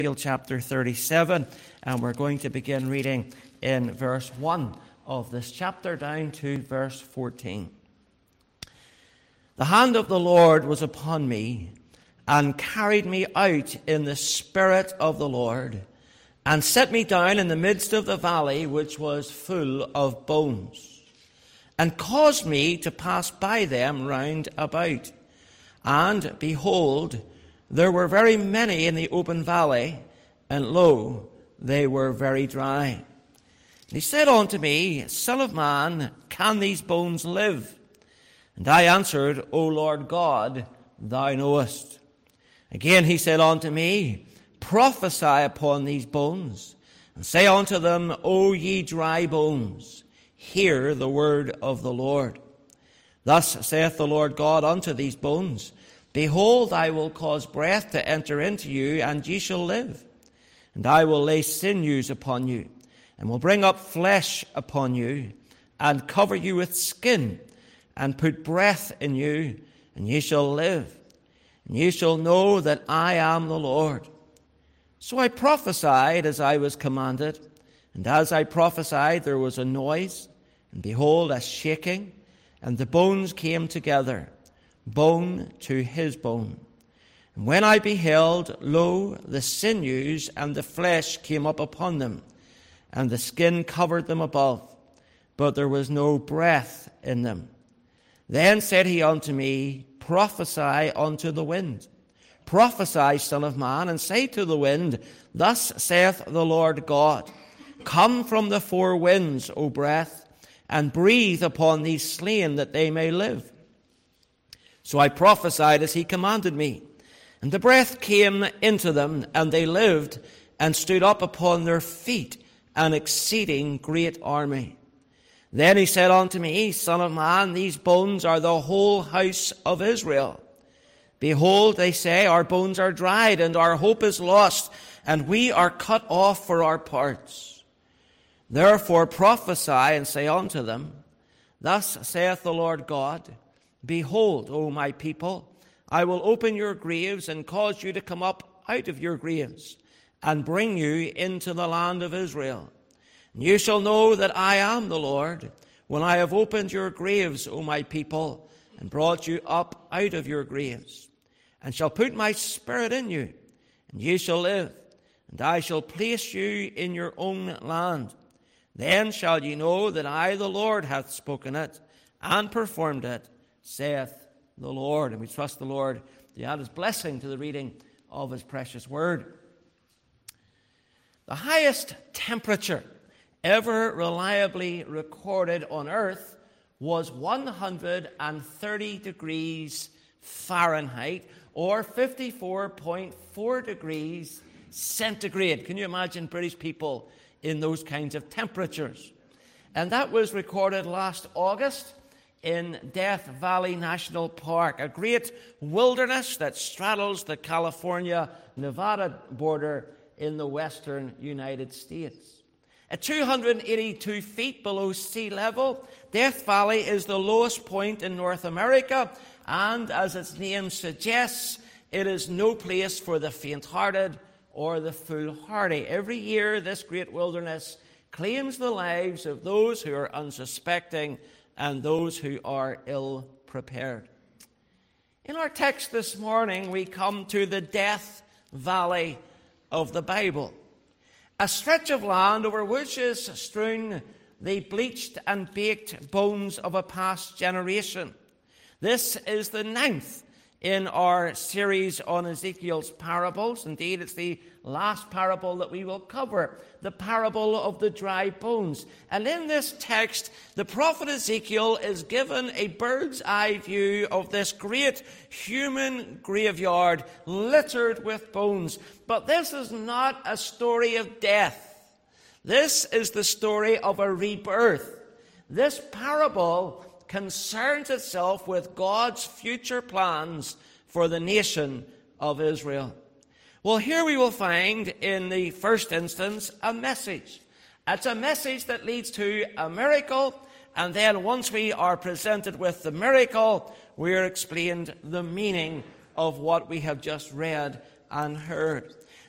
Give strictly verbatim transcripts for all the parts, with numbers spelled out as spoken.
chapter thirty-seven, and we're going to begin reading in verse one of this chapter down to verse fourteen. The hand of the Lord was upon me, and carried me out in the spirit of the Lord, and set me down in the midst of the valley which was full of bones, and caused me to pass by them round about. And behold, there were very many in the open valley, and lo, they were very dry. And he said unto me, Son of man, can these bones live? And I answered, O Lord God, thou knowest. Again he said unto me, Prophesy upon these bones, and say unto them, O ye dry bones, hear the word of the Lord. Thus saith the Lord God unto these bones, Behold, I will cause breath to enter into you, and ye shall live. And I will lay sinews upon you, and will bring up flesh upon you, and cover you with skin, and put breath in you, and ye shall live. And ye shall know that I am the Lord. So I prophesied as I was commanded, and as I prophesied there was a noise, and behold, a shaking, and the bones came together, bone to his bone. And when I beheld, lo, the sinews and the flesh came up upon them, and the skin covered them above, but there was no breath in them. Then said he unto me, Prophesy unto the wind. Prophesy, Son of man, and say to the wind, Thus saith the Lord God, Come from the four winds, O breath, and breathe upon these slain, that they may live. So I prophesied as he commanded me, and the breath came into them, and they lived, and stood up upon their feet, an exceeding great army. Then he said unto me, Son of man, these bones are the whole house of Israel. Behold, they say, Our bones are dried, and our hope is lost, and we are cut off for our parts. Therefore prophesy, and say unto them, Thus saith the Lord God, Behold, O my people, I will open your graves, and cause you to come up out of your graves, and bring you into the land of Israel. And you shall know that I am the Lord, when I have opened your graves, O my people, and brought you up out of your graves, and shall put my spirit in you, and ye shall live, and I shall place you in your own land. Then shall ye know that I, the Lord, hath spoken it, and performed it, saith the Lord. And we trust the Lord to add his blessing to the reading of his precious word. The highest temperature ever reliably recorded on earth was one hundred thirty degrees Fahrenheit, or fifty-four point four degrees centigrade. Can you imagine British people in those kinds of temperatures? And that was recorded last August in Death Valley National Park, a great wilderness that straddles the California-Nevada border in the western United States. At two hundred eighty-two feet below sea level, Death Valley is the lowest point in North America, and as its name suggests, it is no place for the faint-hearted or the foolhardy. Every year, this great wilderness claims the lives of those who are unsuspecting and those who are ill-prepared. In our text this morning, we come to the Death Valley of the Bible, a stretch of land over which is strewn the bleached and baked bones of a past generation. This is the ninth in our series on Ezekiel's parables. Indeed, it's the last parable that we will cover, the parable of the dry bones. And in this text, the prophet Ezekiel is given a bird's eye view of this great human graveyard littered with bones. But this is not a story of death. This is the story of a rebirth. This parable concerns itself with God's future plans for the nation of Israel. Well, here we will find in the first instance a message. It's a message that leads to a miracle, and then once we are presented with the miracle, we are explained the meaning of what we have just read and heard.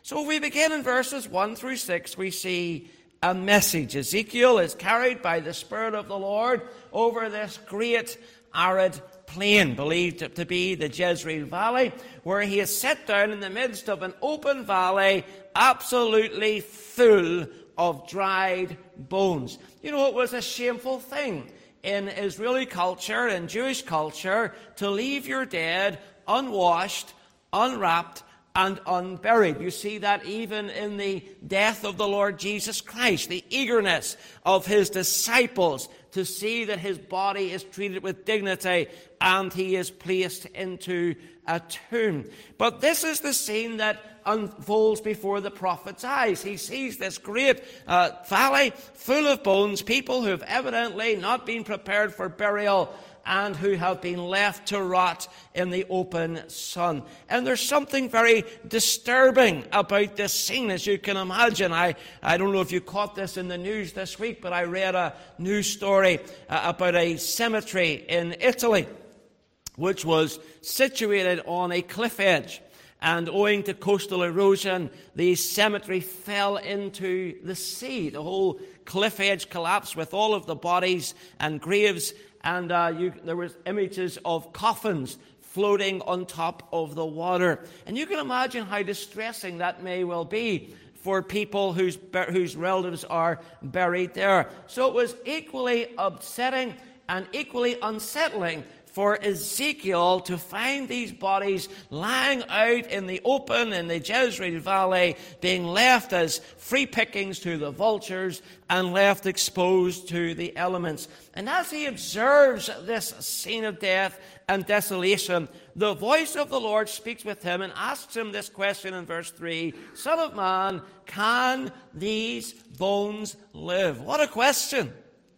So if we begin in verses one through six, we see a message. Ezekiel is carried by the Spirit of the Lord over this great arid plain, believed to be the Jezreel Valley, where he is set down in the midst of an open valley, absolutely full of dried bones. You know, it was a shameful thing in Israeli culture and Jewish culture to leave your dead unwashed, unwrapped, and unburied. You see that even in the death of the Lord Jesus Christ, the eagerness of his disciples to see that his body is treated with dignity and he is placed into a tomb. But this is the scene that unfolds before the prophet's eyes. He sees this great uh, valley full of bones, people who have evidently not been prepared for burial and who have been left to rot in the open sun. And there's something very disturbing about this scene, as you can imagine. I, I don't know if you caught this in the news this week, but I read a news story uh, about a cemetery in Italy, which was situated on a cliff edge. And owing to coastal erosion, the cemetery fell into the sea. The whole cliff edge collapsed with all of the bodies and graves. And uh, you, there was images of coffins floating on top of the water. And you can imagine how distressing that may well be for people whose, whose relatives are buried there. So it was equally upsetting and equally unsettling for Ezekiel to find these bodies lying out in the open in the Jezreel Valley, being left as free pickings to the vultures and left exposed to the elements. And as he observes this scene of death and desolation, the voice of the Lord speaks with him and asks him this question in verse three, Son of man, can these bones live? What a question.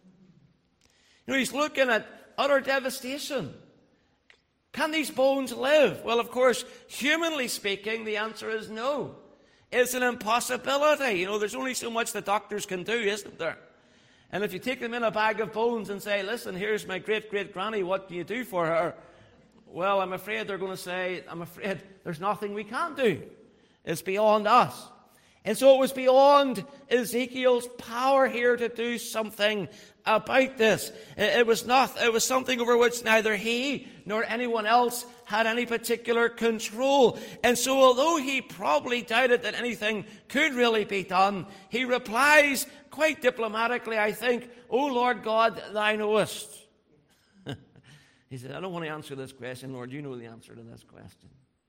You know, he's looking at utter devastation. Can these bones live? Well, of course, humanly speaking, the answer is no. It's an impossibility. You know, there's only so much the doctors can do, isn't there? And if you take them in a bag of bones and say, listen, here's my great-great-granny, what can you do for her? Well, I'm afraid they're going to say, I'm afraid there's nothing we can do. It's beyond us. And so it was beyond Ezekiel's power here to do something about this. It was not, it was something over which neither he nor anyone else had any particular control. And so although he probably doubted that anything could really be done, he replies quite diplomatically, I think, O Lord God, thou knowest. He said, I don't want to answer this question, Lord, you know the answer to this question.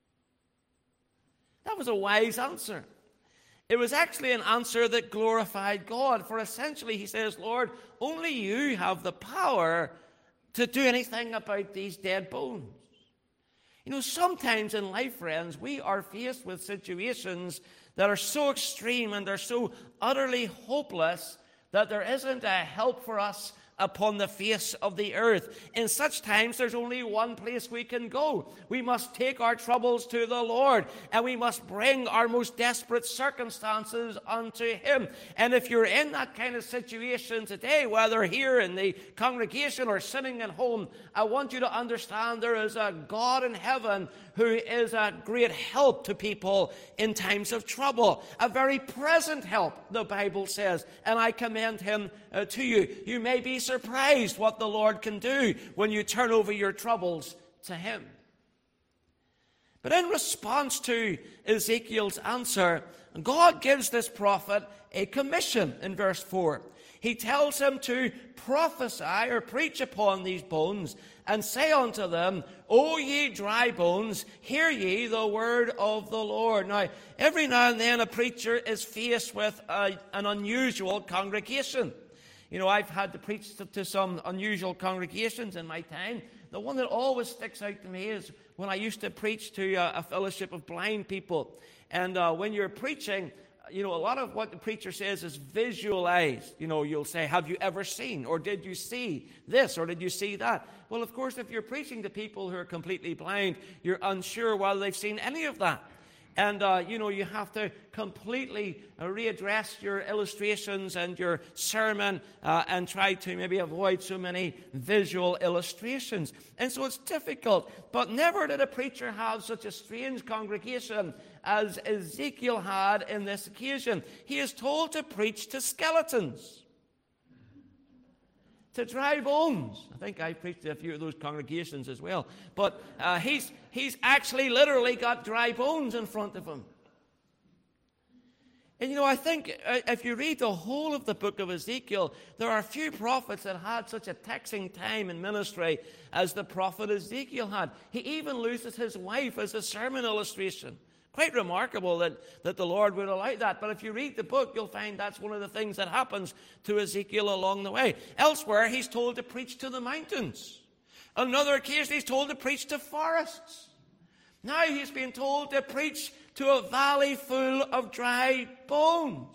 That was a wise answer. It was actually an answer that glorified God, for essentially he says, Lord, only you have the power to do anything about these dead bones. You know, sometimes in life, friends, we are faced with situations that are so extreme and they're so utterly hopeless that there isn't a help for us upon the face of the earth. In such times, there's only one place we can go. We must take our troubles to the Lord, and we must bring our most desperate circumstances unto Him. And if you're in that kind of situation today, whether here in the congregation or sitting at home, I want you to understand there is a God in heaven who is a great help to people in times of trouble. A very present help, the Bible says, and I commend Him uh, to you. You may be surprised what the Lord can do when you turn over your troubles to Him. But in response to Ezekiel's answer, God gives this prophet a commission in verse four. He tells him to prophesy or preach upon these bones and say unto them, O ye dry bones, hear ye the word of the Lord. Now, every now and then a preacher is faced with a, an unusual congregation. You know, I've had to preach to, to some unusual congregations in my time. The one that always sticks out to me is when I used to preach to a, a fellowship of blind people. And uh, when you're preaching, you know, a lot of what the preacher says is visualize. You know, you'll say, have you ever seen? Or did you see this? Or did you see that? Well, of course, if you're preaching to people who are completely blind, you're unsure whether they've seen any of that. And, uh, you know, you have to completely uh, readdress your illustrations and your sermon uh, and try to maybe avoid so many visual illustrations. And so it's difficult. But never did a preacher have such a strange congregation as Ezekiel had in this occasion. He is told to preach to skeletons, to dry bones. I think I preached to a few of those congregations as well. But uh, he's, he's actually literally got dry bones in front of him. And you know, I think uh, if you read the whole of the book of Ezekiel, there are few prophets that had such a taxing time in ministry as the prophet Ezekiel had. He even loses his wife as a sermon illustration. Quite remarkable that, that the Lord would allow that. But if you read the book, you'll find that's one of the things that happens to Ezekiel along the way. Elsewhere, he's told to preach to the mountains. On another occasion, he's told to preach to forests. Now he's being told to preach to a valley full of dry bones.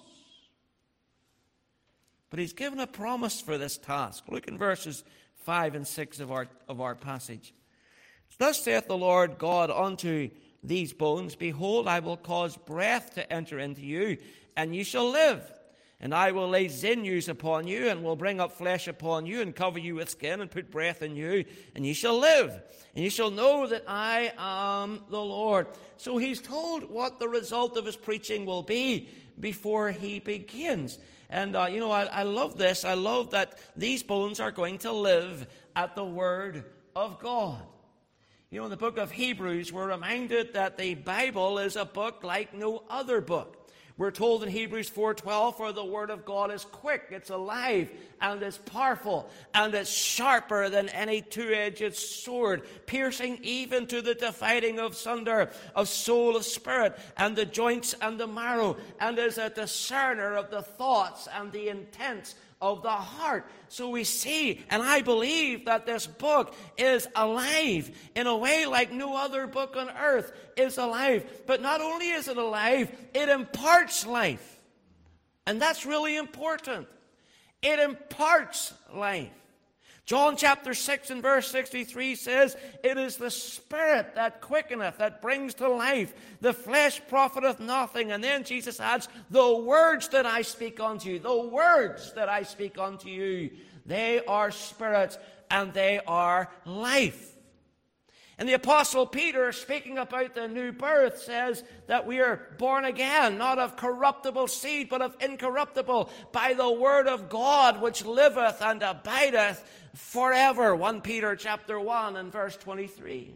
But he's given a promise for this task. Look in verses five and six of our, of our passage. Thus saith the Lord God unto these bones, behold, I will cause breath to enter into you, and you shall live. And I will lay sinews upon you, and will bring up flesh upon you, and cover you with skin, and put breath in you, and you shall live. And you shall know that I am the Lord. So he's told what the result of his preaching will be before he begins. And, uh, you know, I, I love this. I love that these bones are going to live at the word of God. You know, in the book of Hebrews, we're reminded that the Bible is a book like no other book. We're told in Hebrews four twelve, for the word of God is quick, it's alive, and it's powerful, and it's sharper than any two-edged sword, piercing even to the dividing of sunder of soul of spirit, and the joints and the marrow, and is a discerner of the thoughts and the intents of the heart. So we see, and I believe that this book is alive in a way like no other book on earth is alive. But not only is it alive, it imparts life. And that's really important. It imparts life. John chapter six and verse sixty-three says, it is the Spirit that quickeneth, that brings to life. The flesh profiteth nothing. And then Jesus adds, the words that I speak unto you, the words that I speak unto you, they are spirit and they are life. And the Apostle Peter, speaking about the new birth, says that we are born again, not of corruptible seed, but of incorruptible, by the word of God, which liveth and abideth forever. First Peter chapter one and verse twenty-three.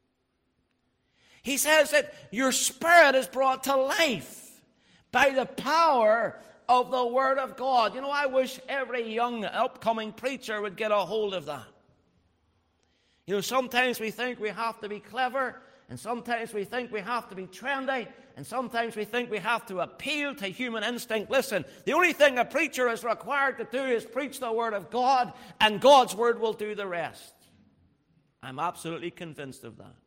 He says that your spirit is brought to life by the power of the word of God. You know, I wish every young upcoming preacher would get a hold of that. You know, sometimes we think we have to be clever, and sometimes we think we have to be trendy, and sometimes we think we have to appeal to human instinct. Listen, the only thing a preacher is required to do is preach the word of God, and God's word will do the rest. I'm absolutely convinced of that.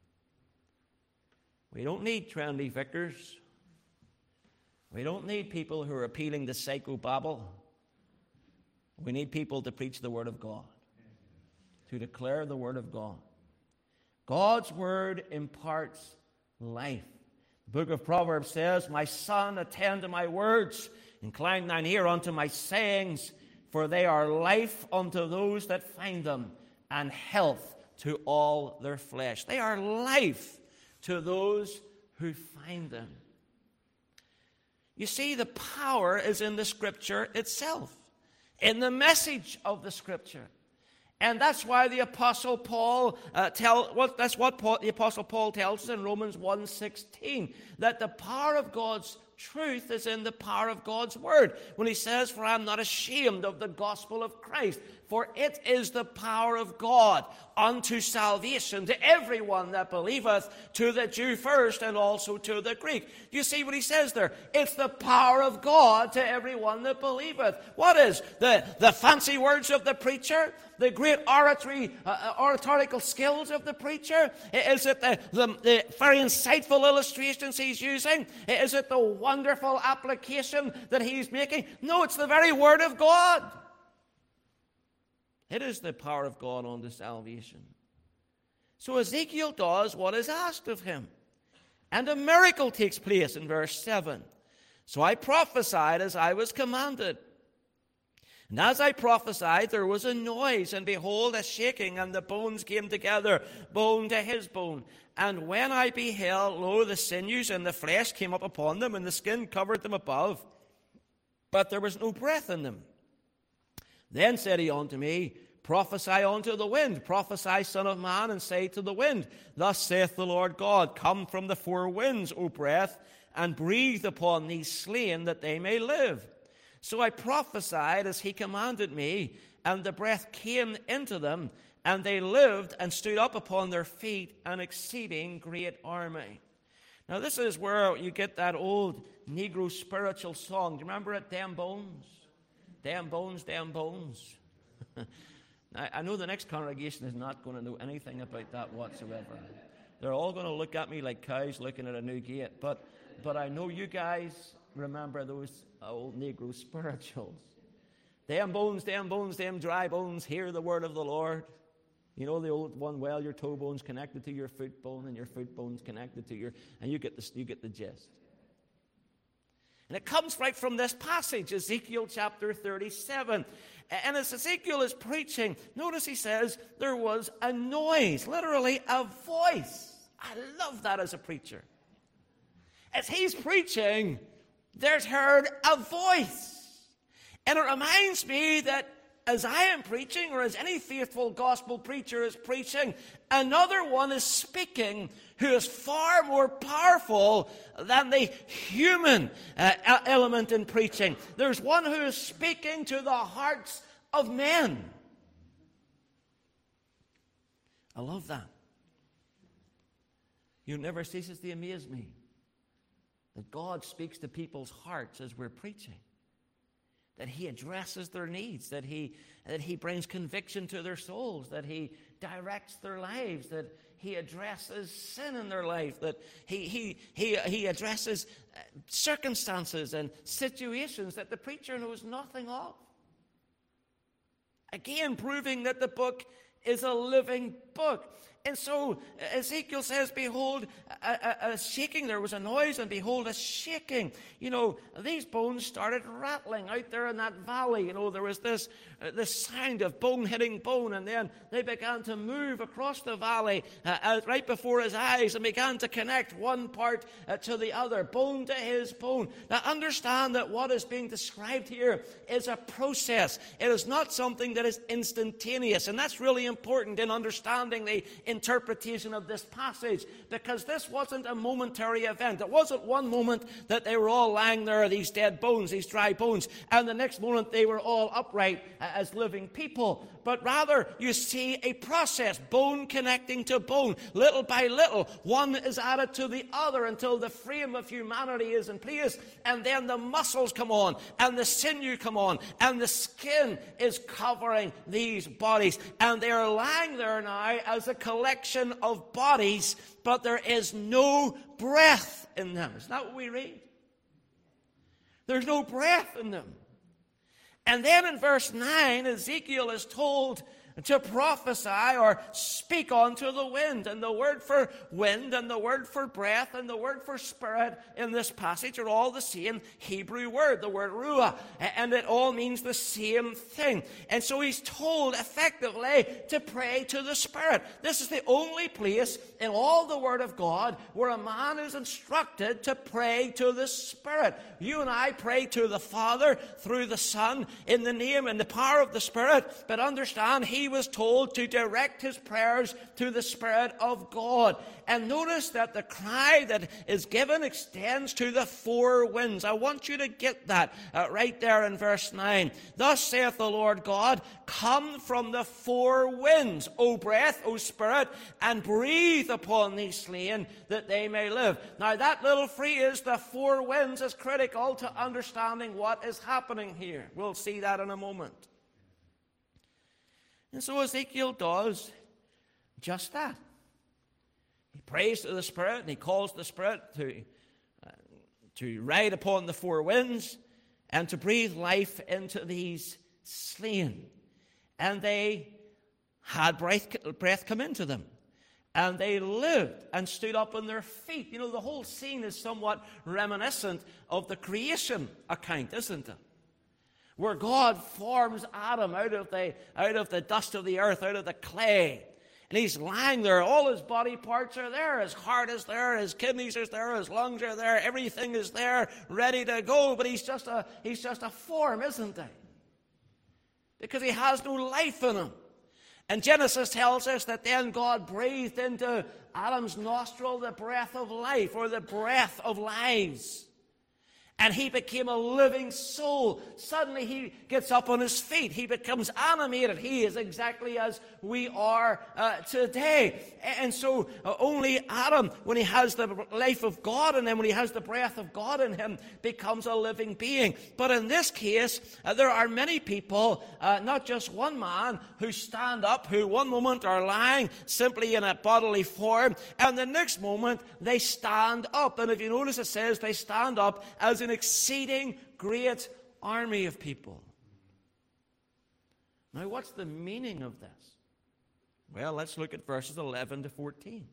We don't need trendy vicars. We don't need people who are appealing to psychobabble. We need people to preach the word of God, to declare the word of God. God's word imparts life. The book of Proverbs says, my son, attend to my words, incline thine ear unto my sayings, for they are life unto those that find them, and health to all their flesh. They are life to those who find them. You see, the power is in the Scripture itself, in the message of the Scripture. And that's why the Apostle Paul uh, tell well, that's what Paul, the Apostle Paul tells us in Romans one sixteen, that the power of God's truth is in the power of God's word. When he says, for I am not ashamed of the gospel of Christ, for it is the power of God unto salvation to everyone that believeth, to the Jew first and also to the Greek. You see what he says there? It's the power of God to everyone that believeth. What is? The, the fancy words of the preacher? The great oratory, uh, oratorical skills of the preacher? Is it the, the, the very insightful illustrations he's using? Is it the wonderful application that he's making? No, it's the very word of God. It is the power of God unto salvation. So Ezekiel does what is asked of him. And a miracle takes place in verse seven. So I prophesied as I was commanded. And as I prophesied, there was a noise, and behold, a shaking, and the bones came together, bone to his bone. And when I beheld, lo, the sinews and the flesh came up upon them, and the skin covered them above, but there was no breath in them. Then said he unto me, prophesy unto the wind, prophesy, son of man, and say to the wind, thus saith the Lord God, come from the four winds, O breath, and breathe upon these slain, that they may live. So I prophesied as he commanded me, and the breath came into them, and they lived and stood up upon their feet, an exceeding great army. Now this is where you get that old Negro spiritual song. Do you remember it? Damn bones, damn bones, damn bones. Now, I know the next congregation is not going to know anything about that whatsoever. They're all going to look at me like cows looking at a new gate. But, but I know you guys remember those old Negro spirituals. Damn bones, damn bones, damn dry bones, hear the word of the Lord. You know the old one, well, your toe bone's connected to your foot bone, and your foot bone's connected to your, and you get the, you get the gist. And it comes right from this passage, Ezekiel chapter thirty-seven. And as Ezekiel is preaching, notice he says there was a noise, literally a voice. I love that as a preacher. As he's preaching, there's heard a voice. And it reminds me that as I am preaching, or as any faithful gospel preacher is preaching, another one is speaking who is far more powerful than the human uh, element in preaching. There's one who is speaking to the hearts of men. I love that. You never ceases to amaze me that God speaks to people's hearts as we're preaching. That he addresses their needs, that he, that he brings conviction to their souls, that he directs their lives, that he addresses sin in their life, that he, he, he, he addresses circumstances and situations that the preacher knows nothing of. Again, proving that the book is a living book. And so Ezekiel says, behold, a, a, a shaking. There was a noise, and behold, a shaking. You know, these bones started rattling out there in that valley. You know, there was this, uh, this sound of bone hitting bone, and then they began to move across the valley uh, uh, right before his eyes, and began to connect one part uh, to the other, bone to his bone. Now, understand that what is being described here is a process. It is not something that is instantaneous, and that's really important in understanding the interpretation of this passage, because this wasn't a momentary event. It wasn't one moment that they were all lying there, these dead bones, these dry bones, and the next moment they were all upright as living people. But rather, you see a process, bone connecting to bone, little by little. One is added to the other until the frame of humanity is in place, and then the muscles come on, and the sinew come on, and the skin is covering these bodies, and they are lying there now as a collection of bodies, but there is no breath in them. Isn't that what we read? There's no breath in them. And then in verse nine, Ezekiel is told to prophesy or speak unto the wind. And the word for wind and the word for breath and the word for spirit in this passage are all the same Hebrew word, the word ruah. And it all means the same thing. And so he's told effectively to pray to the Spirit. This is the only place in all the Word of God where a man is instructed to pray to the Spirit. You and I pray to the Father through the Son in the name and the power of the Spirit. But understand, he was told to direct his prayers to the Spirit of God. And notice that the cry that is given extends to the four winds. I want you to get that uh, right there in verse nine. Thus saith the Lord God, come from the four winds, O breath, O Spirit, and breathe upon these slain, that they may live. Now that little phrase, the four winds, is critical to understanding what is happening here. We'll see that in a moment. And so Ezekiel does just that. He prays to the Spirit, and he calls the Spirit to, uh, to ride upon the four winds and to breathe life into these slain. And they had breath, breath come into them. And they lived and stood up on their feet. You know, the whole scene is somewhat reminiscent of the creation account, isn't it? Where God forms Adam out of the, out of the dust of the earth, out of the clay. And he's lying there. All his body parts are there. His heart is there. His kidneys are there. His lungs are there. Everything is there, ready to go. But he's just a, he's just a form, isn't he? Because he has no life in him. And Genesis tells us that then God breathed into Adam's nostril the breath of life, or the breath of lives. And he became a living soul. Suddenly he gets up on his feet. He becomes animated. He is exactly as we are uh, today. And so uh, only Adam, when he has the life of God in him, when he has the breath of God in him, becomes a living being. But in this case, uh, there are many people, uh, not just one man, who stand up, who one moment are lying simply in a bodily form, and the next moment they stand up. And if you notice, it says they stand up as an exceeding great army of people. Now, what's the meaning of this? Well, let's look at verses eleven to fourteen.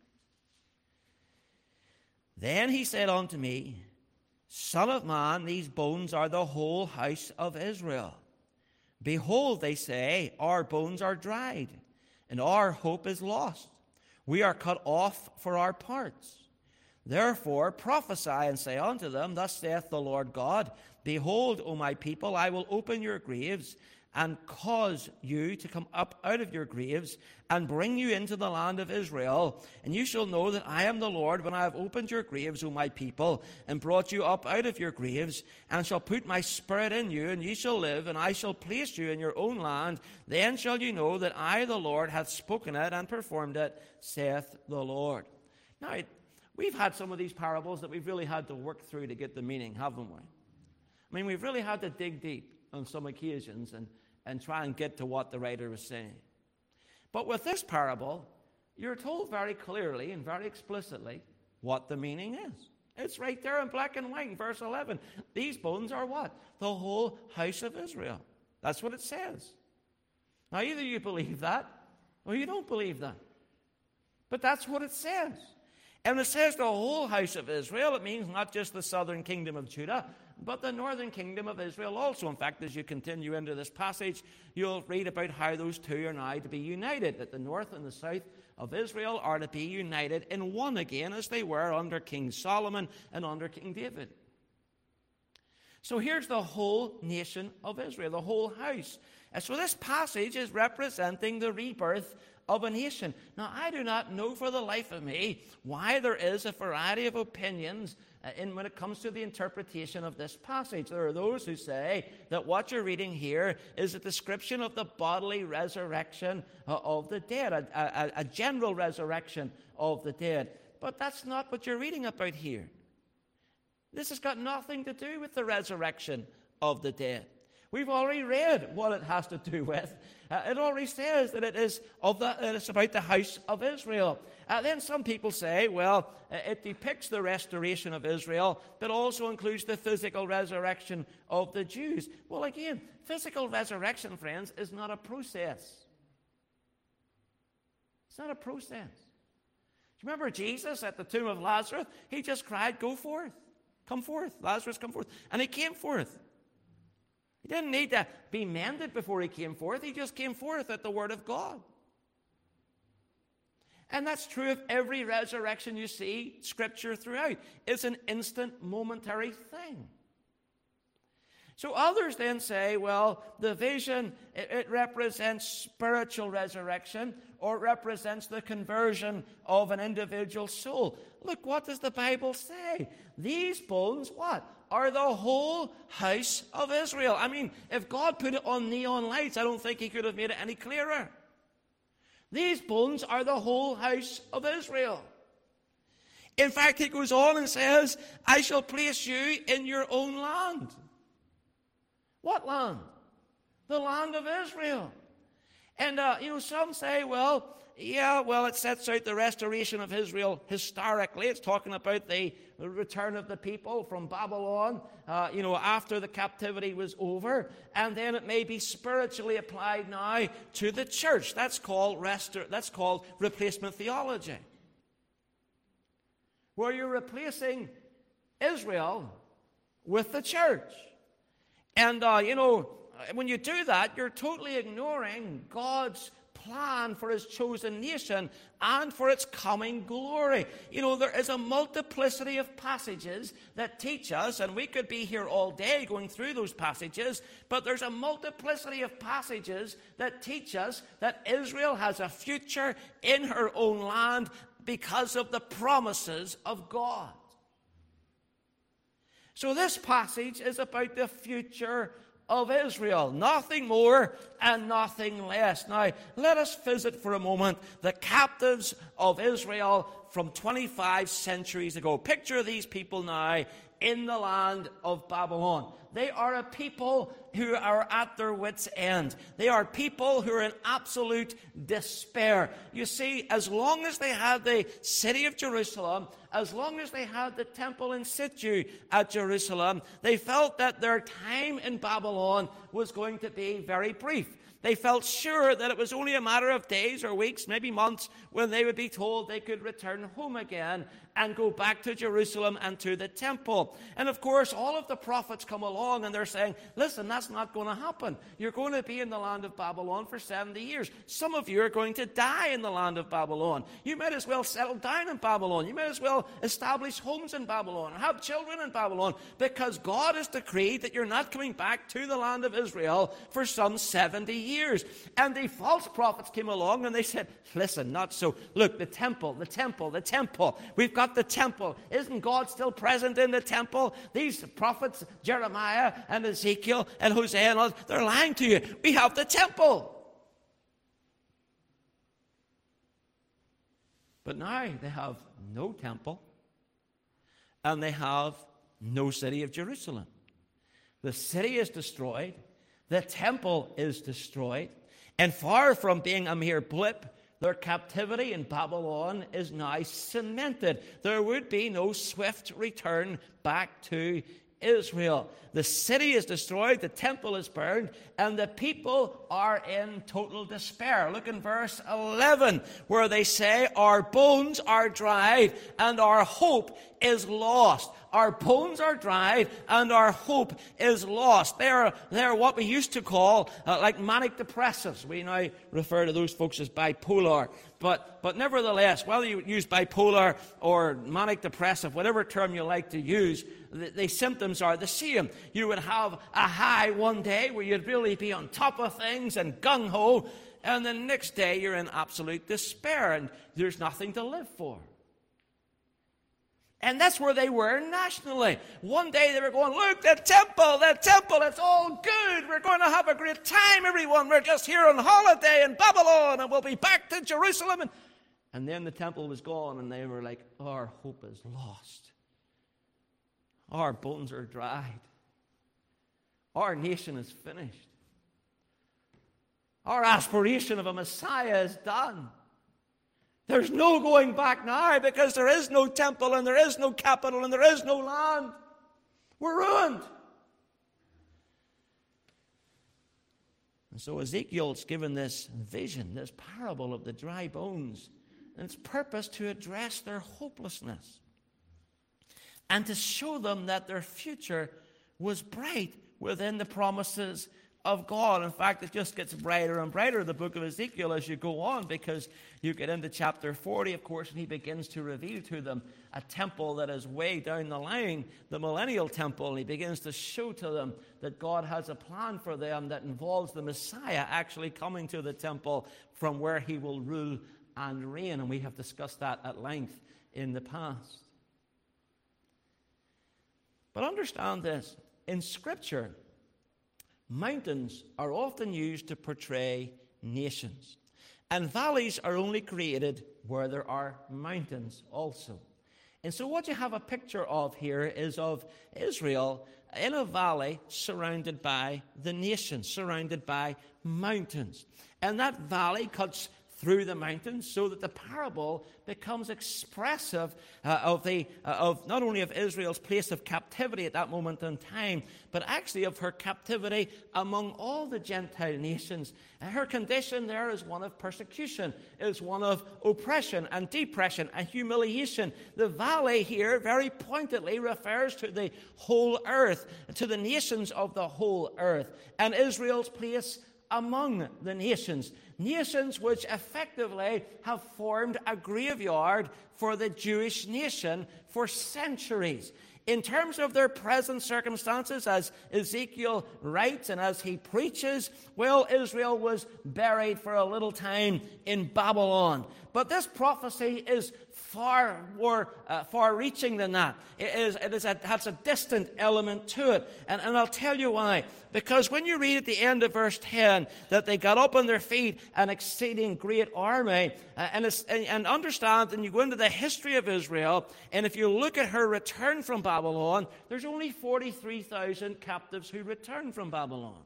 Then he said unto me, Son of man, these bones are the whole house of Israel. Behold, they say, our bones are dried, and our hope is lost. We are cut off for our parts. Therefore prophesy and say unto them, Thus saith the Lord God, Behold, O my people, I will open your graves, and cause you to come up out of your graves, and bring you into the land of Israel. And you shall know that I am the Lord, when I have opened your graves, O my people, and brought you up out of your graves, and shall put my spirit in you, and ye shall live, and I shall place you in your own land. Then shall you know that I, the Lord, hath spoken it and performed it, saith the Lord. Now, we've had some of these parables that we've really had to work through to get the meaning, haven't we? I mean, we've really had to dig deep on some occasions and, and try and get to what the writer was saying. But with this parable, you're told very clearly and very explicitly what the meaning is. It's right there in black and white in verse eleven. These bones are what? The whole house of Israel. That's what it says. Now, either you believe that or you don't believe that. But that's what it says. And when it says the whole house of Israel, it means not just the southern kingdom of Judah, but the northern kingdom of Israel also. In fact, as you continue into this passage, you'll read about how those two are now to be united, that the north and the south of Israel are to be united in one again, as they were under King Solomon and under King David. So here's the whole nation of Israel, the whole house. And so this passage is representing the rebirth of a nation. Now, I do not know for the life of me why there is a variety of opinions uh, in when it comes to the interpretation of this passage. There are those who say that what you're reading here is a description of the bodily resurrection uh, of the dead, a, a, a general resurrection of the dead. But that's not what you're reading about here. This has got nothing to do with the resurrection of the dead. We've already read what it has to do with. Uh, it already says that it is of the, it's about the house of Israel. Uh, then some people say, well, uh, it depicts the restoration of Israel, but also includes the physical resurrection of the Jews. Well, again, physical resurrection, friends, is not a process. It's not a process. Do you remember Jesus at the tomb of Lazarus? He just cried, go forth. Come forth. Lazarus, come forth. And he came forth. He didn't need to be mended before he came forth. He just came forth at the word of God. And that's true of every resurrection you see Scripture throughout. It's an instant, momentary thing. So others then say, well, the vision, it, it represents spiritual resurrection, or it represents the conversion of an individual soul. Look, what does the Bible say? These bones, what? Are the whole house of Israel. I mean, if God put it on neon lights, I don't think he could have made it any clearer. These bones are the whole house of Israel. In fact, he goes on and says, I shall place you in your own land. What land? The land of Israel. And, uh, you know, some say, well, Yeah, well, it sets out the restoration of Israel historically. It's talking about the return of the people from Babylon, uh, you know, after the captivity was over. And then it may be spiritually applied now to the church. That's called restor- That's called replacement theology, where you're replacing Israel with the church. And, uh, you know, when you do that, you're totally ignoring God's plan for his chosen nation and for its coming glory. You know, there is a multiplicity of passages that teach us, and we could be here all day going through those passages, but there's a multiplicity of passages that teach us that Israel has a future in her own land because of the promises of God. So this passage is about the future of Israel, nothing more and nothing less. Now, let us visit for a moment the captives of Israel from twenty-five centuries ago. Picture these people now in the land of Babylon. They are a people who are at their wits' end. They are people who are in absolute despair. You see, as long as they had the city of Jerusalem, as long as they had the temple in situ at Jerusalem, they felt that their time in Babylon was going to be very brief. They felt sure that it was only a matter of days or weeks, maybe months, when they would be told they could return home again and go back to Jerusalem and to the temple. And of course, all of the prophets come along and they're saying, listen, that's not going to happen. You're going to be in the land of Babylon for seventy years. Some of you are going to die in the land of Babylon. You might as well settle down in Babylon. You might as well establish homes in Babylon or have children in Babylon, because God has decreed that you're not coming back to the land of Israel for some seventy years. And the false prophets came along and they said, listen, not so. Look, the temple, the temple, the temple. We've got the temple. Isn't God still present in the temple? These prophets, Jeremiah and Ezekiel and Hosea and others, they're lying to you. We have the temple. But now they have no temple and they have no city of Jerusalem. The city is destroyed. The temple is destroyed. And far from being a mere blip, their captivity in Babylon is now cemented. There would be no swift return back to Israel. The city is destroyed, the temple is burned, and the people are in total despair. Look in verse eleven, where they say, our bones are dried and our hope is lost. Our bones are dried and our hope is lost. They're, they're what we used to call uh, like manic depressives. We now refer to those folks as bipolar. But, but nevertheless, whether you use bipolar or manic depressive, whatever term you like to use, the, the symptoms are the same. You would have a high one day where you'd really be on top of things and gung-ho, and the next day you're in absolute despair and there's nothing to live for. And that's where they were nationally. One day they were going, look, the temple, the temple, it's all good. We're going to have a great time, everyone. We're just here on holiday in Babylon, and we'll be back to Jerusalem. And, and then the temple was gone, and they were like, our hope is lost. Our bones are dried. Our nation is finished. Our aspiration of a Messiah is done. There's no going back now, because there is no temple and there is no capital and there is no land. We're ruined. And so Ezekiel's given this vision, this parable of the dry bones, and its purpose to address their hopelessness and to show them that their future was bright within the promises of God. In fact, it just gets brighter and brighter, the book of Ezekiel, as you go on, because you get into chapter forty, of course, and he begins to reveal to them a temple that is way down the line, the millennial temple, and he begins to show to them that God has a plan for them that involves the Messiah actually coming to the temple from where he will rule and reign, and we have discussed that at length in the past. But understand this, in Scripture, mountains are often used to portray nations. And valleys are only created where there are mountains also. And so what you have a picture of here is of Israel in a valley surrounded by the nations, surrounded by mountains. And that valley cuts through the mountains, so that the parable becomes expressive uh, of the uh, of not only of Israel's place of captivity at that moment in time, but actually of her captivity among all the Gentile nations. And her condition there is one of persecution, is one of oppression and depression and humiliation. The valley here very pointedly refers to the whole earth, to the nations of the whole earth, and Israel's place among the nations. Nations which effectively have formed a graveyard for the Jewish nation for centuries. In terms of their present circumstances, as Ezekiel writes and as he preaches, well, Israel was buried for a little time in Babylon. But this prophecy is far more uh, far-reaching than that. It is, it is a, has a distant element to it. And, and I'll tell you why. Because when you read at the end of verse ten that they got up on their feet an exceeding great army, uh, and, it's, and, and understand, and you go into the history of Israel, and if you look at her return from Babylon, there's only forty-three thousand captives who returned from Babylon.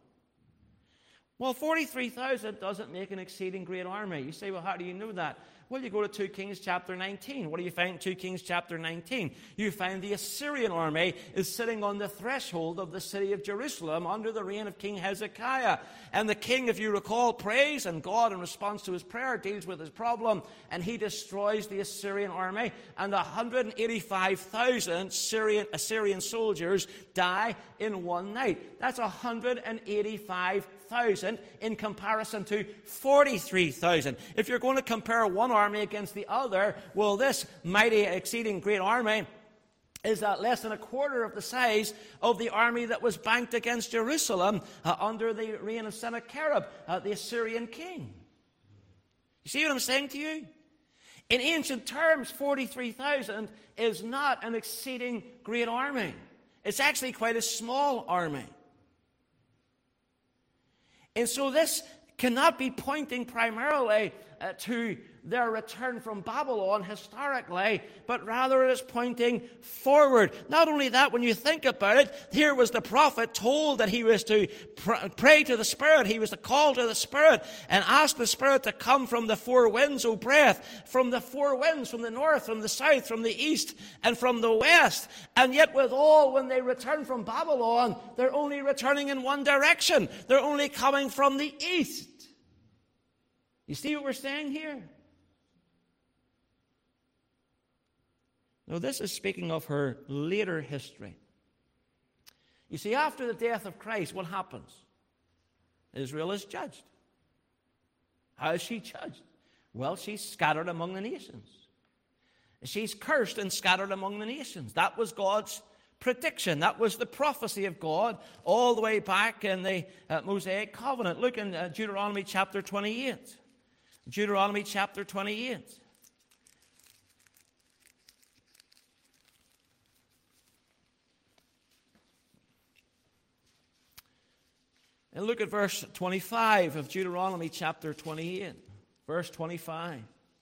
Well, forty-three thousand doesn't make an exceeding great army. You say, well, how do you know that? Well, you go to Second Kings chapter nineteen. What do you find in Second Kings chapter nineteen? You find the Assyrian army is sitting on the threshold of the city of Jerusalem under the reign of King Hezekiah. And the king, if you recall, prays, and God, in response to his prayer, deals with his problem, and he destroys the Assyrian army, and one hundred eighty-five thousand Syrian, Assyrian soldiers die in one night. That's one hundred eighty-five thousand in comparison to forty-three thousand. If you're going to compare one army against the other, well, this mighty, exceeding great army is that less than a quarter of the size of the army that was banked against Jerusalem uh, under the reign of Sennacherib, uh, the Assyrian king. You see what I'm saying to you? In ancient terms, forty-three thousand is not an exceeding great army. It's actually quite a small army. And so this cannot be pointing primarily uh, to their return from Babylon historically, but rather it is pointing forward. Not only that, when you think about it, here was the prophet told that he was to pr- pray to the Spirit, he was to call to the Spirit and ask the Spirit to come from the four winds, O breath, from the four winds, from the north, from the south, from the east, and from the west. And yet withal, when they return from Babylon, they're only returning in one direction. They're only coming from the east. You see what we're saying here? Now, this is speaking of her later history. You see, after the death of Christ, what happens? Israel is judged. How is she judged? Well, she's scattered among the nations. She's cursed and scattered among the nations. That was God's prediction. That was the prophecy of God all the way back in the uh, Mosaic covenant. Look in uh, Deuteronomy chapter twenty-eight. Deuteronomy chapter twenty-eight. And look at verse twenty-five of Deuteronomy chapter twenty-eight. Verse twenty-five.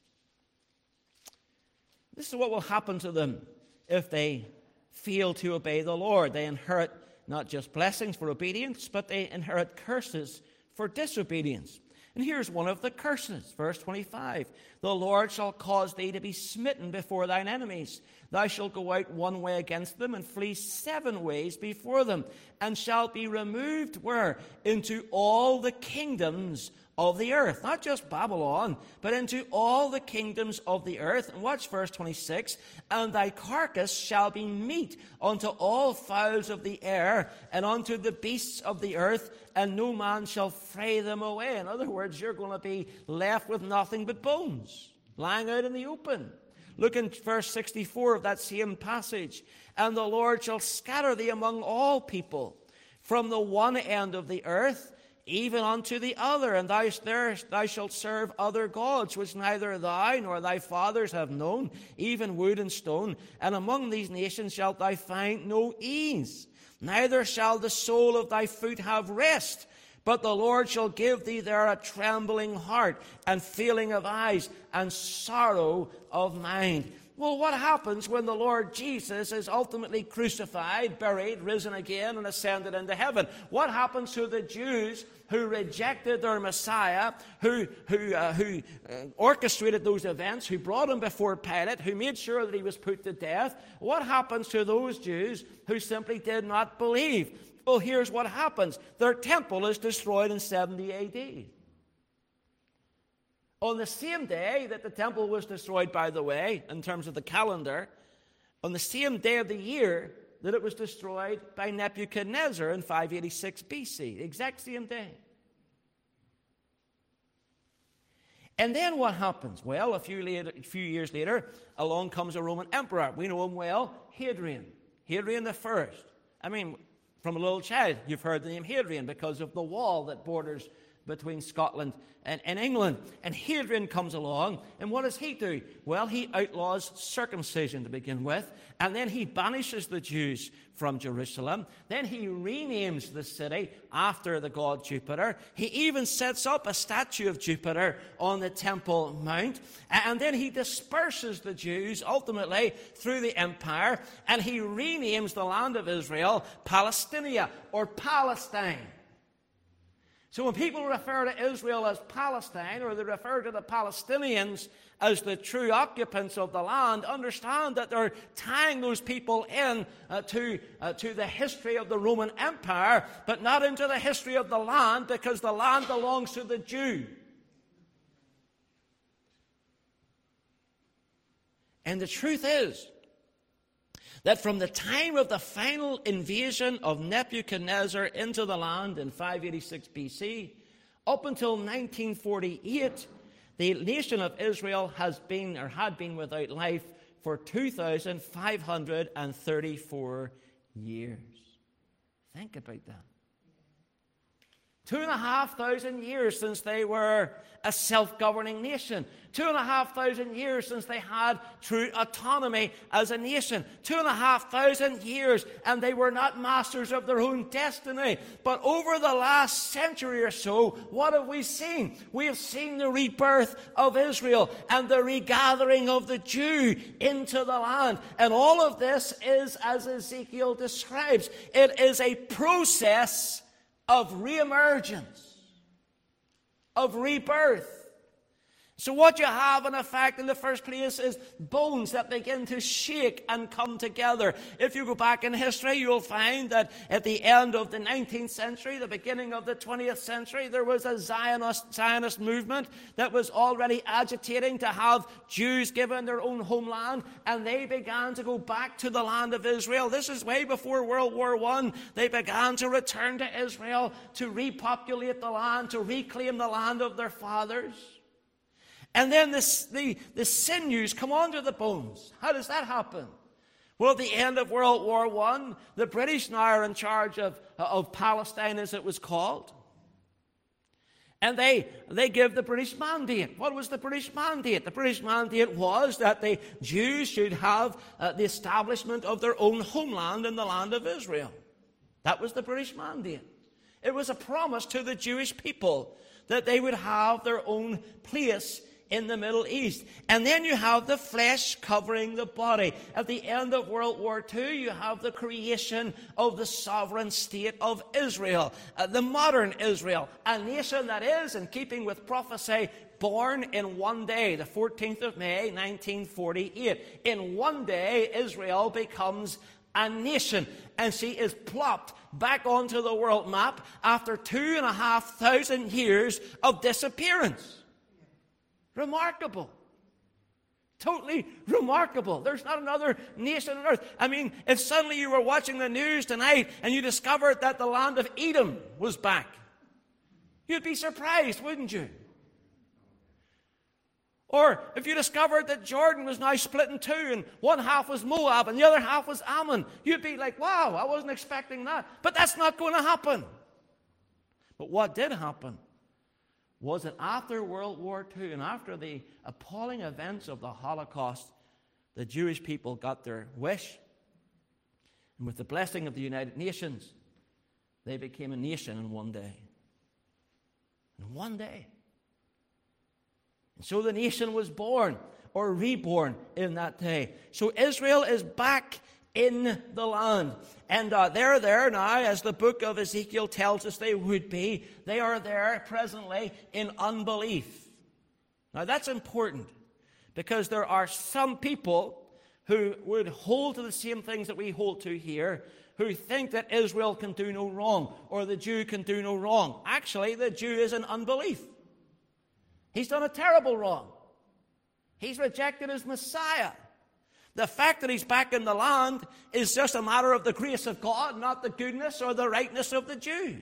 This is what will happen to them if they fail to obey the Lord. They inherit not just blessings for obedience, but they inherit curses for disobedience. And here's one of the curses, verse twenty-five. The Lord shall cause thee to be smitten before thine enemies. Thou shalt go out one way against them, and flee seven ways before them, and shalt be removed where? Into all the kingdoms of the earth. Not just Babylon, but into all the kingdoms of the earth. And watch verse twenty-six. And thy carcass shall be meat unto all fowls of the air, and unto the beasts of the earth, and no man shall fray them away. In other words, you're going to be left with nothing but bones, lying out in the open. Look in verse sixty-four of that same passage. And the Lord shall scatter thee among all people, from the one end of the earth even unto the other, and thou, there, thou shalt serve other gods, which neither thou nor thy fathers have known, even wood and stone. And among these nations shalt thou find no ease, neither shall the sole of thy foot have rest. But the Lord shall give thee there a trembling heart, and failing of eyes, and sorrow of mind. well, what happens when the Lord Jesus is ultimately crucified, buried, risen again, and ascended into heaven? What happens to the Jews who rejected their Messiah, who, who, uh, who uh, orchestrated those events, who brought him before Pilate, who made sure that he was put to death? What happens to those Jews who simply did not believe? Well, here's what happens. Their temple is destroyed in seventy A D. On the same day that the temple was destroyed, by the way, in terms of the calendar, on the same day of the year that it was destroyed by Nebuchadnezzar in five eighty-six B C, the exact same day. And then what happens? Well, a few, later, a few years later, along comes a Roman emperor. We know him well, Hadrian. Hadrian the First. I mean, from a little child, you've heard the name Hadrian because of the wall that borders between Scotland and, and England. And Hadrian comes along, and what does he do? Well, he outlaws circumcision to begin with, and then he banishes the Jews from Jerusalem. Then he renames the city after the god Jupiter. He even sets up a statue of Jupiter on the Temple Mount, and then he disperses the Jews ultimately through the empire, and he renames the land of Israel Palestinia, or Palestine. So when people refer to Israel as Palestine, or they refer to the Palestinians as the true occupants of the land, understand that they're tying those people in uh, to, uh, to the history of the Roman Empire, but not into the history of the land, because the land belongs to the Jew. And the truth is that from the time of the final invasion of Nebuchadnezzar into the land in five eighty-six B C up until nineteen forty-eight, the nation of Israel has been or had been without life for two thousand five hundred thirty-four years. Think about that. Two and a half thousand years since they were a self-governing nation. Two and a half thousand years since they had true autonomy as a nation. Two and a half thousand years, and they were not masters of their own destiny. But over the last century or so, what have we seen? We have seen the rebirth of Israel and the regathering of the Jew into the land. And all of this is, as Ezekiel describes, it is a process of reemergence, of rebirth. So what you have, in effect, in the first place, is bones that begin to shake and come together. If you go back in history, you'll find that at the end of the nineteenth century, the beginning of the twentieth century, there was a Zionist, Zionist movement that was already agitating to have Jews given their own homeland, and they began to go back to the land of Israel. This is way before World War One. They began to return to Israel, to repopulate the land, to reclaim the land of their fathers. And then this, the, the sinews come onto the bones. How does that happen? Well, at the end of World War One, the British now are in charge of, of Palestine, as it was called. And they, they give the British mandate. What was the British mandate? The British mandate was that the Jews should have uh, the establishment of their own homeland in the land of Israel. That was the British mandate. It was a promise to the Jewish people that they would have their own place in the Middle East. And then you have the flesh covering the body. At the end of World War Two, you have the creation of the sovereign state of Israel, uh, the modern Israel, a nation that is, in keeping with prophecy, born in one day, the fourteenth of May, nineteen forty-eight. In one day, Israel becomes a nation, and she is plopped back onto the world map after two and a half thousand years of disappearance. Remarkable. Totally remarkable. There's not another nation on earth. I mean, if suddenly you were watching the news tonight and you discovered that the land of Edom was back, you'd be surprised, wouldn't you? Or if you discovered that Jordan was now split in two and one half was Moab and the other half was Ammon, you'd be like, wow, I wasn't expecting that. But that's not going to happen. But what did happen was that after World War Two and after the appalling events of the Holocaust, the Jewish people got their wish. And with the blessing of the United Nations, they became a nation in one day. In one day. And so the nation was born or reborn in that day. So Israel is back in the land. And uh, they're there now, as the book of Ezekiel tells us they would be. They are there presently in unbelief. Now that's important, because there are some people who would hold to the same things that we hold to here, who think that Israel can do no wrong, or the Jew can do no wrong. Actually, the Jew is in unbelief. He's done a terrible wrong. He's rejected his Messiah. The fact that he's back in the land is just a matter of the grace of God, not the goodness or the rightness of the Jew.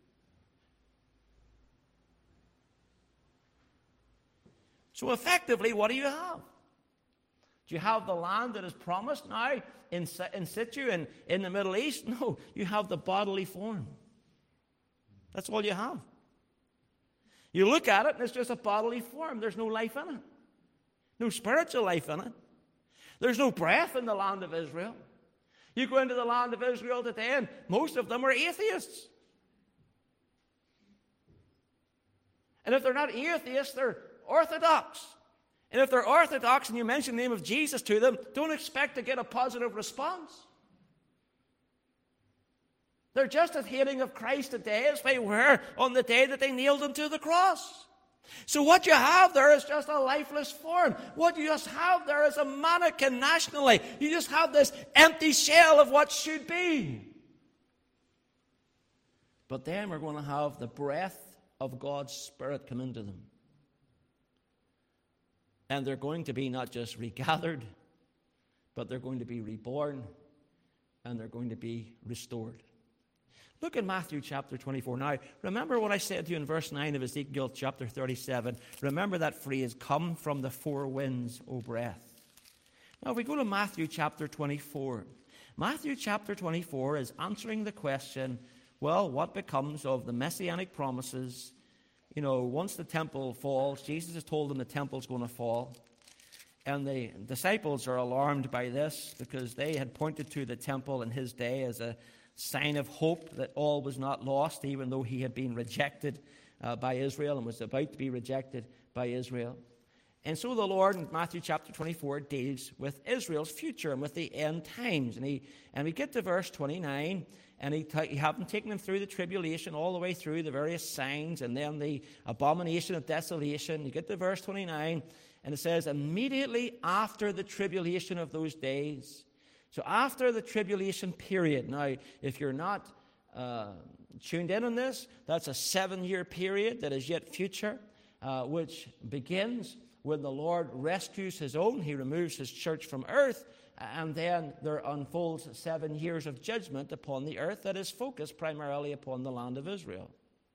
So effectively, what do you have? Do you have the land that is promised now in, in situ in, in the Middle East? No, you have the bodily form. That's all you have. You look at it and it's just a bodily form. There's no life in it. No spiritual life in it. There's no breath in the land of Israel. You go into the land of Israel today and most of them are atheists. And if they're not atheists, they're orthodox. And if they're orthodox and you mention the name of Jesus to them, don't expect to get a positive response. They're just as hating of Christ today as they were on the day that they nailed him to the cross. So what you have there is just a lifeless form. What you just have there is a mannequin nationally. You just have this empty shell of what should be. But then we're going to have the breath of God's Spirit come into them. And they're going to be not just regathered, but they're going to be reborn, and they're going to be restored. Look at Matthew chapter twenty-four. Now, remember what I said to you in verse nine of Ezekiel chapter thirty-seven. Remember that phrase, come from the four winds, O breath. Now, if we go to Matthew chapter twenty-four, Matthew chapter twenty-four is answering the question, well, what becomes of the messianic promises? You know, once the temple falls, Jesus has told them the temple's going to fall. And the disciples are alarmed by this because they had pointed to the temple in his day as a sign of hope that all was not lost, even though he had been rejected uh, by Israel and was about to be rejected by Israel. And so the Lord in Matthew chapter twenty-four deals with Israel's future and with the end times. And, he, and we get to verse twenty-nine, and he, ta- he having taken them through the tribulation, all the way through the various signs, and then the abomination of desolation. You get to verse twenty-nine, and it says, immediately after the tribulation of those days. So after the tribulation period, now, if you're not uh, tuned in on this, that's a seven-year period that is yet future, uh, which begins when the Lord rescues his own. He removes his church from earth, and then there unfolds seven years of judgment upon the earth that is focused primarily upon the land of Israel.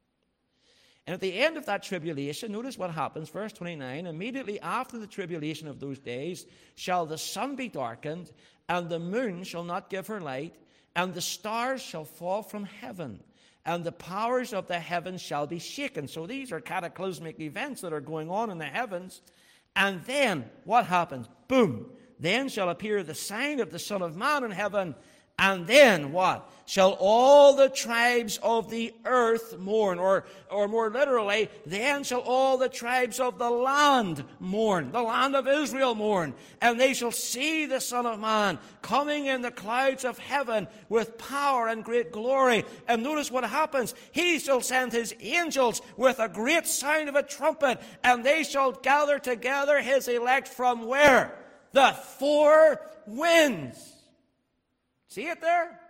And at the end of that tribulation, notice what happens, verse twenty-nine, immediately after the tribulation of those days shall the sun be darkened, and the moon shall not give her light, and the stars shall fall from heaven, and the powers of the heavens shall be shaken. So these are cataclysmic events that are going on in the heavens. And then, what happens? Boom! Then shall appear the sign of the Son of Man in heaven. And then what? Shall all the tribes of the earth mourn? Or, or more literally, then shall all the tribes of the land mourn. The land of Israel mourn. And they shall see the Son of Man coming in the clouds of heaven with power and great glory. And notice what happens. He shall send his angels with a great sound of a trumpet. And they shall gather together his elect from where? The four winds. See it there?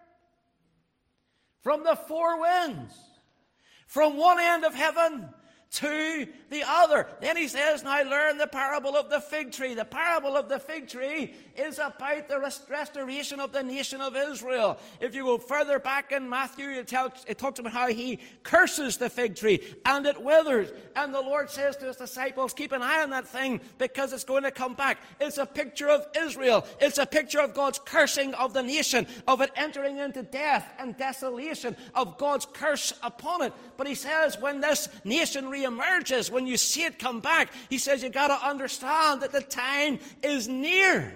From the four winds. From one end of heaven to the other. Then he says, now learn the parable of the fig tree. The parable of the fig tree is about the rest- restoration of the nation of Israel. If you go further back in Matthew, it, tells, it talks about how he curses the fig tree and it withers. And the Lord says to his disciples, keep an eye on that thing because it's going to come back. It's a picture of Israel. It's a picture of God's cursing of the nation, of it entering into death and desolation, of God's curse upon it. But he says when this nation emerges, when you see it come back, he says you got to understand that the time is near.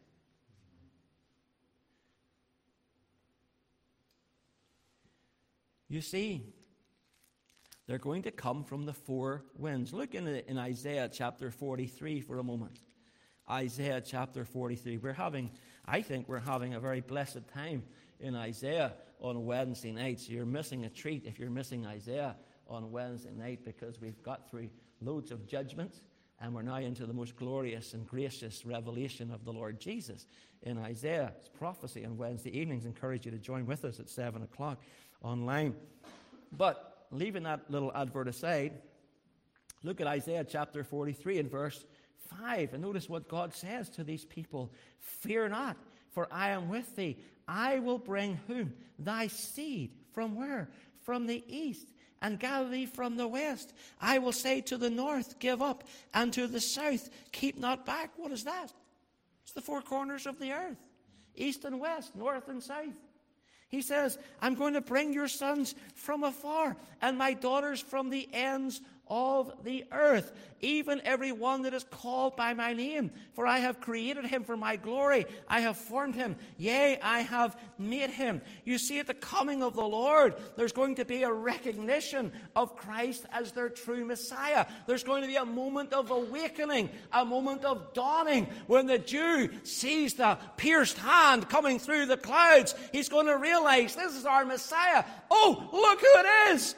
You see, they're going to come from the four winds. Look in, in Isaiah chapter forty-three for a moment. Isaiah chapter forty-three. We're having, I think we're having a very blessed time in Isaiah on Wednesday nights. You're missing a treat if you're missing Isaiah on Wednesday night, because we've got through loads of judgments, and we're now into the most glorious and gracious revelation of the Lord Jesus in Isaiah's prophecy on Wednesday evenings. I encourage you to join with us at seven o'clock online. But leaving that little advert aside, look at Isaiah chapter forty-three and verse five, and notice what God says to these people. Fear not, for I am with thee. I will bring whom? Thy seed. From where? From the east, and gather thee from the west. I will say to the north, give up, and to the south, keep not back. What is that? It's the four corners of the earth. East and west, north and south. He says, I'm going to bring your sons from afar, and my daughters from the ends of the earth, even every one that is called by my name. For I have created him for my glory. I have formed him. Yea, I have made him. You see, at the coming of the Lord, there's going to be a recognition of Christ as their true Messiah. There's going to be a moment of awakening, a moment of dawning. When the Jew sees the pierced hand coming through the clouds, he's going to realize this is our Messiah. Oh, look who it is.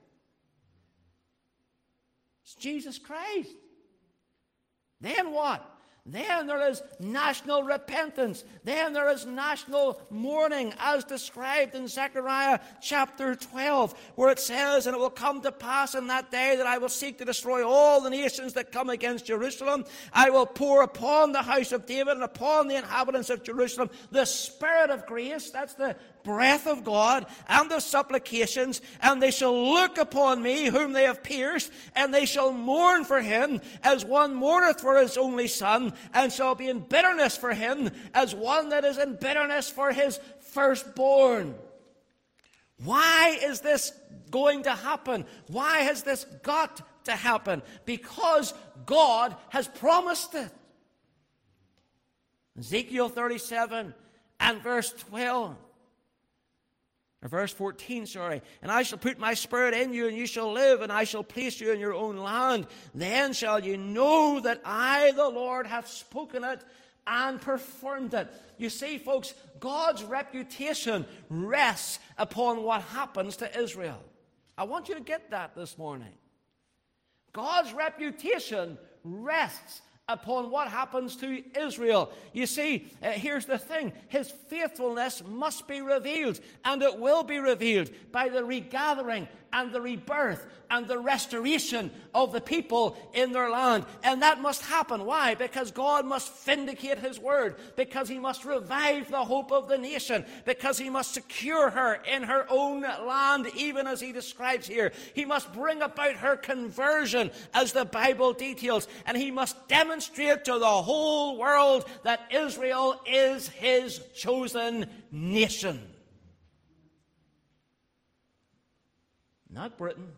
It's Jesus Christ. Then what? Then there is national repentance. Then there is national mourning, as described in Zechariah chapter twelve, where it says, and it will come to pass in that day that I will seek to destroy all the nations that come against Jerusalem. I will pour upon the house of David and upon the inhabitants of Jerusalem the spirit of grace. That's the breath of God, and of supplications, and they shall look upon me whom they have pierced, and they shall mourn for him as one mourneth for his only son, and shall be in bitterness for him as one that is in bitterness for his firstborn. Why is this going to happen? Why has this got to happen? Because God has promised it. Ezekiel thirty-seven and verse twelve. Or verse fourteen, sorry. And I shall put my spirit in you, and you shall live, and I shall place you in your own land. Then shall you know that I, the Lord, have spoken it and performed it. You see, folks, God's reputation rests upon what happens to Israel. I want you to get that this morning. God's reputation rests upon what happens to Israel. You see, uh, here's the thing. His faithfulness must be revealed, and it will be revealed by the regathering and the rebirth and the restoration of the people in their land. And that must happen. Why? Because God must vindicate his word, because he must revive the hope of the nation, because he must secure her in her own land, even as he describes here. He must bring about her conversion, as the Bible details, and he must demonstrate to the whole world that Israel is his chosen nation. Not Britain,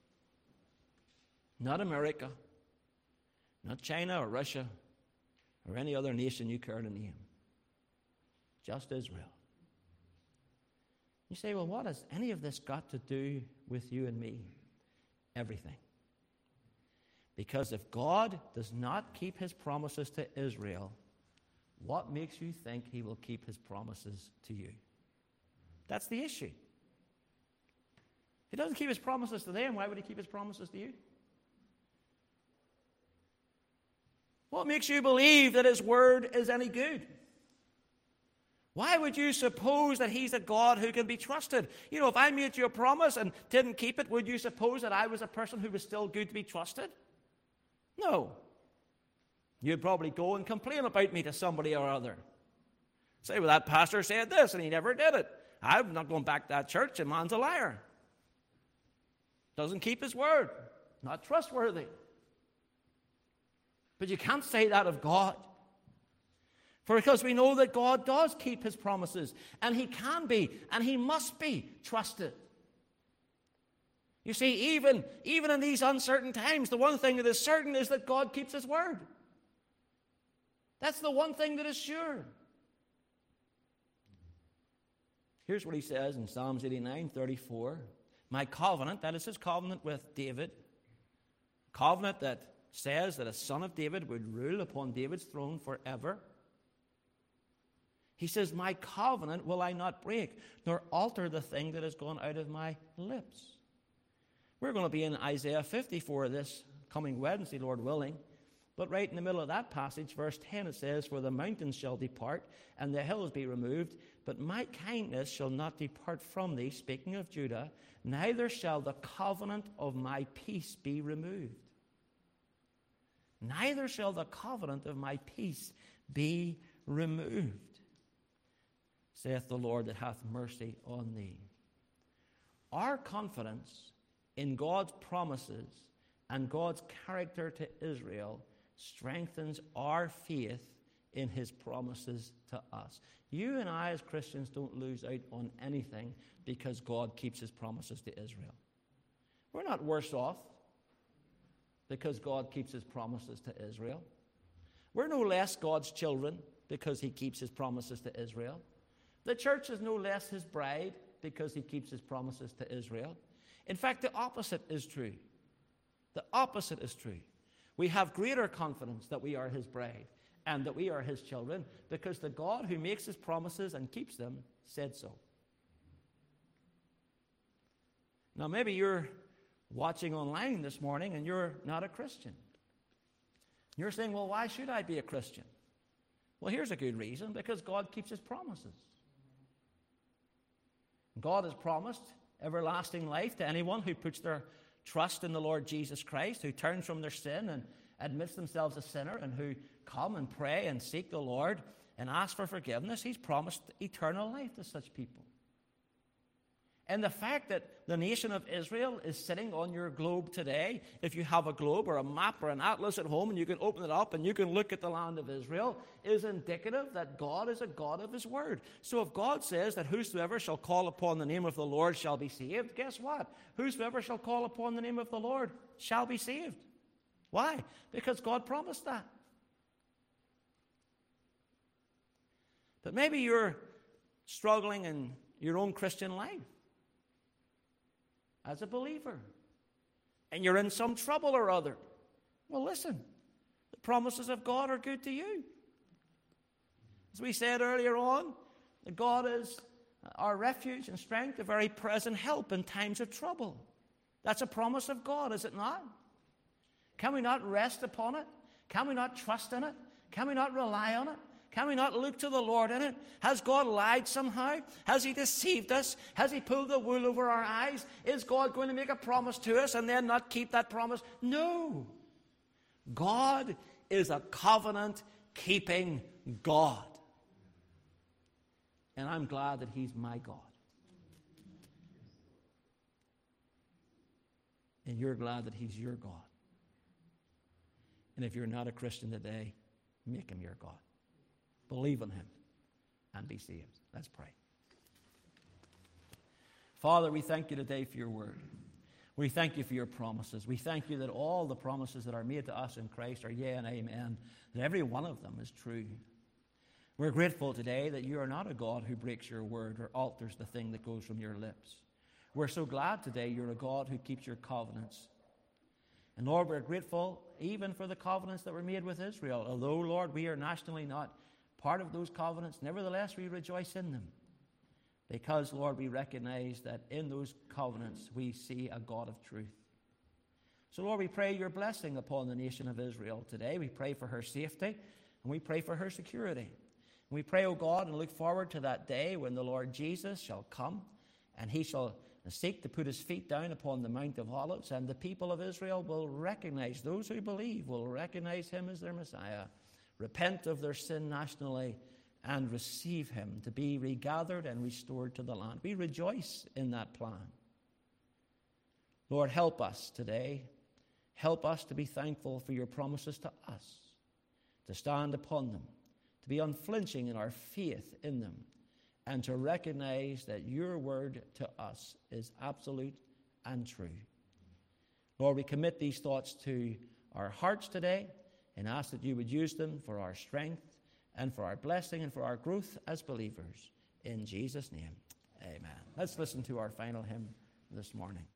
not America, not China or Russia or any other nation you care to name. Just Israel. You say, well, what has any of this got to do with you and me? Everything. Because if God does not keep his promises to Israel, what makes you think he will keep his promises to you? That's the issue. If he doesn't keep his promises to them, why would he keep his promises to you? What makes you believe that his word is any good? Why would you suppose that he's a God who can be trusted? You know, if I made you a promise and didn't keep it, would you suppose that I was a person who was still good to be trusted? No. You'd probably go and complain about me to somebody or other. Say, well, that pastor said this and he never did it. I'm not going back to that church. The man's a liar. Doesn't keep his word. Not trustworthy. But you can't say that of God. For because we know that God does keep his promises, and he can be, and he must be trusted. You see, even, even in these uncertain times, the one thing that is certain is that God keeps his word. That's the one thing that is sure. Here's what he says in Psalms eighty-nine, thirty-four. My covenant, that is his covenant with David, covenant that says that a son of David would rule upon David's throne forever. He says, my covenant will I not break, nor alter the thing that has gone out of my lips. We're going to be in Isaiah fifty-four this coming Wednesday, Lord willing. But right in the middle of that passage, verse ten, it says, for the mountains shall depart, and the hills be removed, but my kindness shall not depart from thee, speaking of Judah, neither shall the covenant of my peace be removed. Neither shall the covenant of my peace be removed, saith the Lord that hath mercy on thee. Our confidence in God's promises and God's character to Israel strengthens our faith in his promises to us. You and I as Christians don't lose out on anything because God keeps his promises to Israel. We're not worse off because God keeps his promises to Israel. We're no less God's children because he keeps his promises to Israel. The church is no less his bride because he keeps his promises to Israel. In fact, the opposite is true. The opposite is true. We have greater confidence that we are his bride and that we are his children because the God who makes his promises and keeps them said so. Now, maybe you're watching online this morning and you're not a Christian. You're saying, well, why should I be a Christian? Well, here's a good reason, because God keeps his promises. God has promised everlasting life to anyone who puts their trust in the Lord Jesus Christ, who turns from their sin and admits themselves a sinner, and who come and pray and seek the Lord and ask for forgiveness. He's promised eternal life to such people. And the fact that the nation of Israel is sitting on your globe today, if you have a globe or a map or an atlas at home and you can open it up and you can look at the land of Israel, is indicative that God is a God of his word. So if God says that whosoever shall call upon the name of the Lord shall be saved, guess what? Whosoever shall call upon the name of the Lord shall be saved. Why? Because God promised that. But maybe you're struggling in your own Christian life as a believer, and you're in some trouble or other. Well, listen, the promises of God are good to you. As we said earlier on, that God is our refuge and strength, a very present help in times of trouble. That's a promise of God, is it not? Can we not rest upon it? Can we not trust in it? Can we not rely on it? Can we not look to the Lord in it? Has God lied somehow? Has he deceived us? Has he pulled the wool over our eyes? Is God going to make a promise to us and then not keep that promise? No. God is a covenant-keeping God. And I'm glad that he's my God. And you're glad that he's your God. And if you're not a Christian today, make him your God. Believe in him and be saved. Let's pray. Father, we thank you today for your word. We thank you for your promises. We thank you that all the promises that are made to us in Christ are yea and amen, that every one of them is true. We're grateful today that you are not a God who breaks your word or alters the thing that goes from your lips. We're so glad today you're a God who keeps your covenants. And Lord, we're grateful even for the covenants that were made with Israel. Although, Lord, we are nationally not part of those covenants, nevertheless we rejoice in them. Because, Lord, we recognize that in those covenants we see a God of truth. So, Lord, we pray your blessing upon the nation of Israel today. We pray for her safety and we pray for her security. And we pray, O God, and look forward to that day when the Lord Jesus shall come and he shall seek to put his feet down upon the Mount of Olives, and the people of Israel will recognize, those who believe will recognize him as their Messiah, repent of their sin nationally, and receive him to be regathered and restored to the land. We rejoice in that plan. Lord, help us today. Help us to be thankful for your promises to us, to stand upon them, to be unflinching in our faith in them, and to recognize that your word to us is absolute and true. Lord, we commit these thoughts to our hearts today and ask that you would use them for our strength and for our blessing and for our growth as believers. In Jesus' name, amen. Let's listen to our final hymn this morning.